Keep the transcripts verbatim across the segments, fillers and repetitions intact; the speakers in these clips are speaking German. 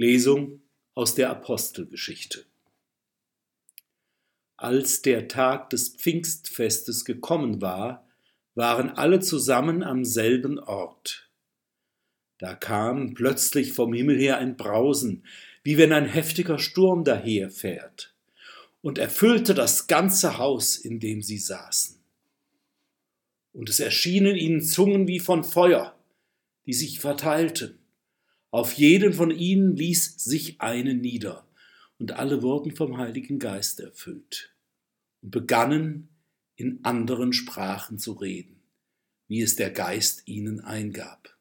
Lesung aus der Apostelgeschichte. Als der Tag des Pfingstfestes gekommen war, waren alle zusammen am selben Ort. Da kam plötzlich vom Himmel her ein Brausen, wie wenn ein heftiger Sturm daherfährt, und erfüllte das ganze Haus, in dem sie saßen. Und es erschienen ihnen Zungen wie von Feuer, die sich verteilten. Auf jeden von ihnen ließ sich eine nieder, und alle wurden vom Heiligen Geist erfüllt und begannen in anderen Sprachen zu reden, wie es der Geist ihnen eingab.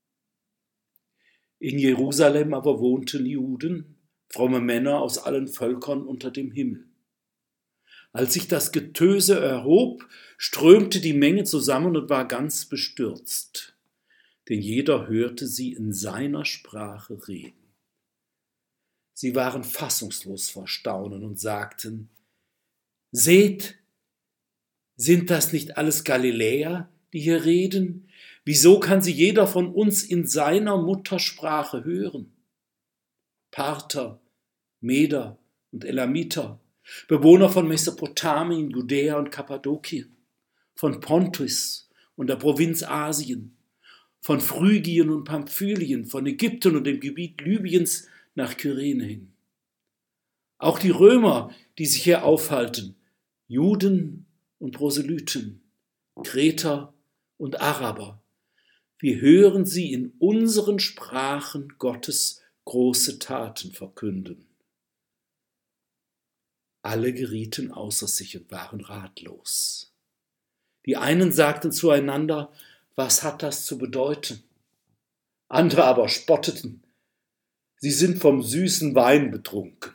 In Jerusalem aber wohnten Juden, fromme Männer aus allen Völkern unter dem Himmel. Als sich das Getöse erhob, strömte die Menge zusammen und war ganz bestürzt, denn jeder hörte sie in seiner Sprache reden. Sie waren fassungslos vor Staunen und sagten: Seht, sind das nicht alles Galiläer, die hier reden? Wieso kann sie jeder von uns in seiner Muttersprache hören? Parther, Meder und Elamiter, Bewohner von Mesopotamien, Judäa und Kappadokien, von Pontus und der Provinz Asien, von Phrygien und Pamphylien, von Ägypten und dem Gebiet Libyens nach Kyrene hin. Auch die Römer, die sich hier aufhalten, Juden und Proselyten, Kreter und Araber, wir hören sie in unseren Sprachen Gottes große Taten verkünden. Alle gerieten außer sich und waren ratlos. Die einen sagten zueinander: Was hat das zu bedeuten? Andere aber spotteten: Sie sind vom süßen Wein betrunken.